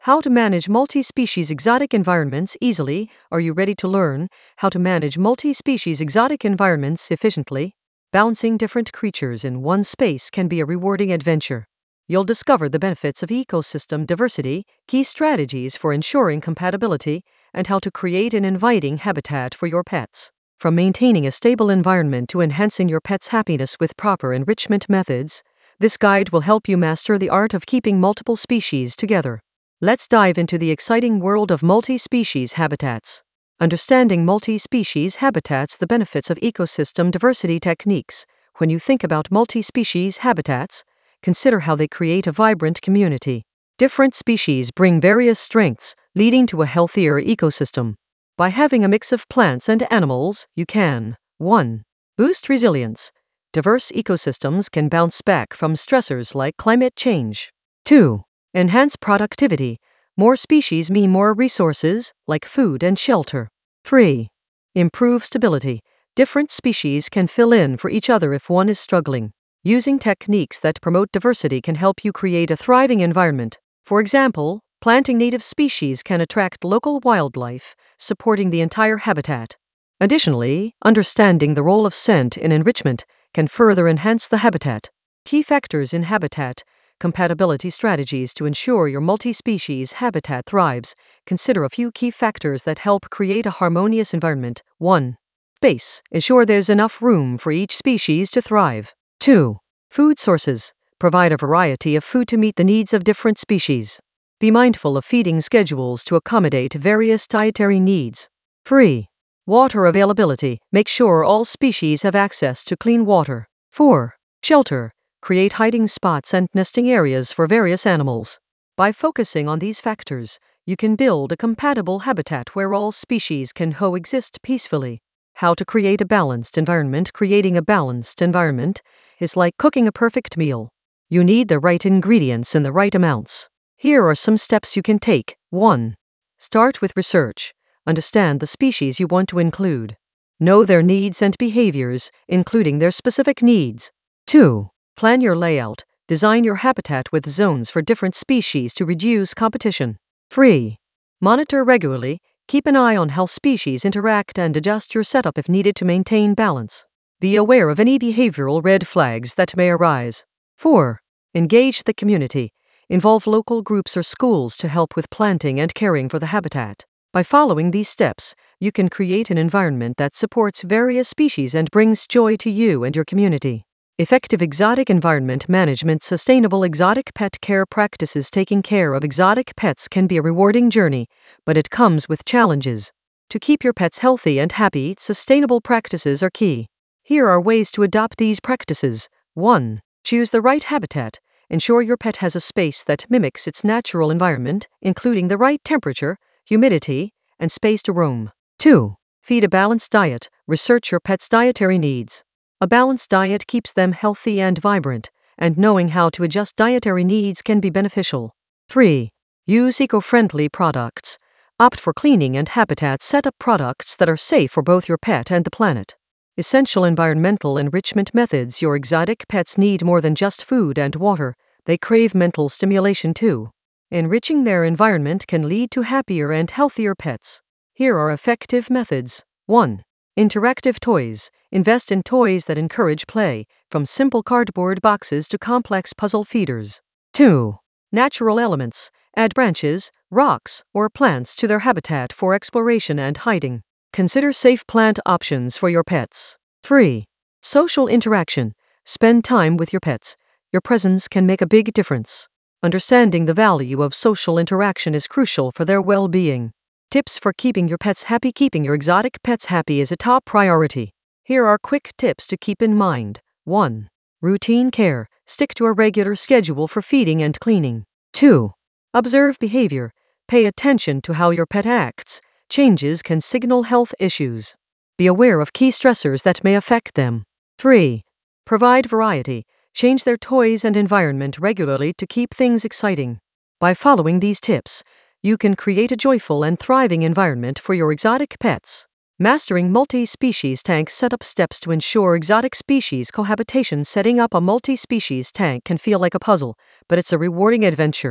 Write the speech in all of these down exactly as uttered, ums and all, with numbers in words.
How to manage multi-species exotic environments easily. Are you ready to learn how to manage multi-species exotic environments efficiently? Balancing different creatures in one space can be a rewarding adventure. You'll discover the benefits of ecosystem diversity, key strategies for ensuring compatibility, and how to create an inviting habitat for your pets. From maintaining a stable environment to enhancing your pet's happiness with proper enrichment methods, this guide will help you master the art of keeping multiple species together. Let's dive into the exciting world of multi-species habitats. Understanding multi-species habitats, the benefits of ecosystem diversity techniques. When you think about multi-species habitats, consider how they create a vibrant community. Different species bring various strengths, leading to a healthier ecosystem. By having a mix of plants and animals, you can one. Boost resilience. Diverse ecosystems can bounce back from stressors like climate change. two. Enhance productivity. More species mean more resources, like food and shelter. three. Improve stability. Different species can fill in for each other if one is struggling. Using techniques that promote diversity can help you create a thriving environment. For example, planting native species can attract local wildlife, supporting the entire habitat. Additionally, understanding the role of scent in enrichment can further enhance the habitat. Key factors in habitat compatibility strategies. To ensure your multi-species habitat thrives, consider a few key factors that help create a harmonious environment. one. Space. Ensure there's enough room for each species to thrive. two. Food sources. Provide a variety of food to meet the needs of different species. Be mindful of feeding schedules to accommodate various dietary needs. three. Water availability. Make sure all species have access to clean water. four. Shelter. Create hiding spots and nesting areas for various animals. By focusing on these factors, you can build a compatible habitat where all species can coexist peacefully. How to create a balanced environment. Creating a balanced environment is like cooking a perfect meal. You need the right ingredients in the right amounts. Here are some steps you can take. one. Start with research. Understand the species you want to include. Know their needs and behaviors, including their specific needs. two. Plan your layout. Design your habitat with zones for different species to reduce competition. three. Monitor regularly. Keep an eye on how species interact and adjust your setup if needed to maintain balance. Be aware of any behavioral red flags that may arise. four. Engage the community. Involve local groups or schools to help with planting and caring for the habitat. By following these steps, you can create an environment that supports various species and brings joy to you and your community. Effective exotic environment management. Sustainable exotic pet care practices. Taking care of exotic pets can be a rewarding journey, but it comes with challenges. To keep your pets healthy and happy, sustainable practices are key. Here are ways to adopt these practices. one. Choose the right habitat. Ensure your pet has a space that mimics its natural environment, including the right temperature, humidity, and space to roam. two. Feed a balanced diet. Research your pet's dietary needs. A balanced diet keeps them healthy and vibrant, and knowing how to adjust dietary needs can be beneficial. three. Use eco-friendly products. Opt for cleaning and habitat setup products that are safe for both your pet and the planet. Essential environmental enrichment methods. Your exotic pets need more than just food and water, they crave mental stimulation too. Enriching their environment can lead to happier and healthier pets. Here are effective methods. one. Interactive toys. Invest in toys that encourage play, from simple cardboard boxes to complex puzzle feeders. two. Natural elements. Add branches, rocks, or plants to their habitat for exploration and hiding. Consider safe plant options for your pets. three. Social interaction. Spend time with your pets. Your presence can make a big difference. Understanding the value of social interaction is crucial for their well-being. Tips for keeping your pets happy. Keeping your exotic pets happy is a top priority. Here are quick tips to keep in mind. one. Routine care. Stick to a regular schedule for feeding and cleaning. two. Observe behavior. Pay attention to how your pet acts. Changes can signal health issues. Be aware of key stressors that may affect them. three. Provide variety. Change their toys and environment regularly to keep things exciting. By following these tips, you can create a joyful and thriving environment for your exotic pets. Mastering multi-species tank setup. Steps to ensure exotic species cohabitation. Setting up a multi-species tank can feel like a puzzle, but it's a rewarding adventure.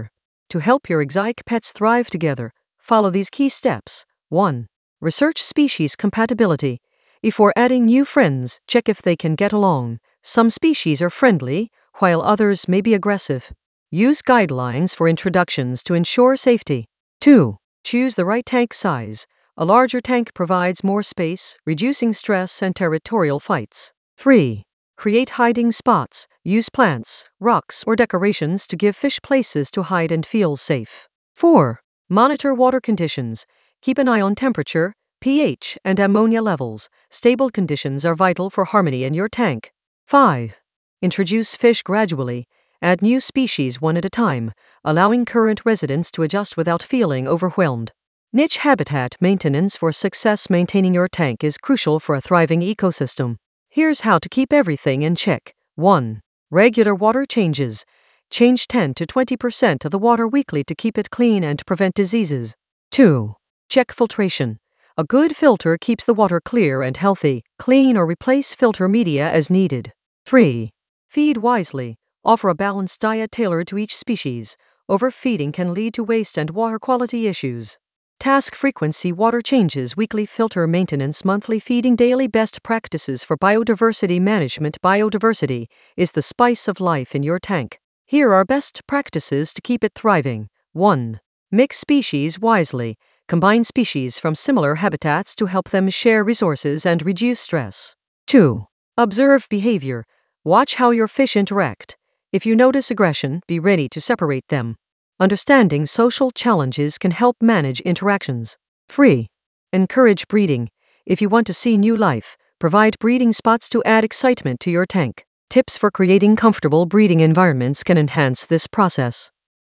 To help your exotic pets thrive together, follow these key steps. one. Research species compatibility. Before adding new friends, check if they can get along. Some species are friendly, while others may be aggressive. Use guidelines for introductions to ensure safety. two. Choose the right tank size. A larger tank provides more space, reducing stress and territorial fights. three. Create hiding spots. Use plants, rocks, or decorations to give fish places to hide and feel safe. four. Monitor water conditions. Keep an eye on temperature, pH, and ammonia levels. Stable conditions are vital for harmony in your tank. five. Introduce fish gradually. Add new species one at a time, allowing current residents to adjust without feeling overwhelmed. Niche habitat maintenance for success. Maintaining your tank is crucial for a thriving ecosystem. Here's how to keep everything in check. one. Regular water changes. Change ten to twenty percent of the water weekly to keep it clean and prevent diseases. two. Check filtration. A good filter keeps the water clear and healthy. Clean or replace filter media as needed. three. Feed wisely. Offer a balanced diet tailored to each species. Overfeeding can lead to waste and water quality issues. Task frequency. Water changes weekly, filter maintenance monthly, feeding daily. Best practices for biodiversity management. Biodiversity is the spice of life in your tank. Here are best practices to keep it thriving. one. Mix species wisely. Combine species from similar habitats to help them share resources and reduce stress. two. Observe behavior. Watch how your fish interact. If you notice aggression, be ready to separate them. Understanding social challenges can help manage interactions. three. Encourage breeding. If you want to see new life, provide breeding spots to add excitement to your tank. Tips for creating comfortable breeding environments can enhance this process.